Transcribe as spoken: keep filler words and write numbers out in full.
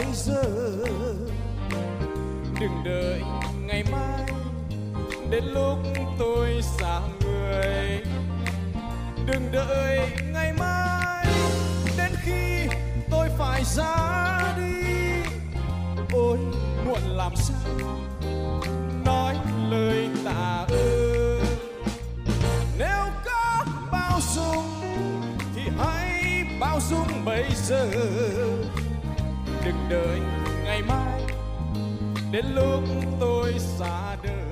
giờ. Đừng đợi ngày mai đến lúc tôi xa người. Đừng đợi ngày mai đến khi tôi phải ra đi. Ôi muộn làm sao nói lời tạ ơn. Nếu có bao dung thì hãy bao dung bây giờ. Đừng đợi ngày mai đến lúc tôi xa đời.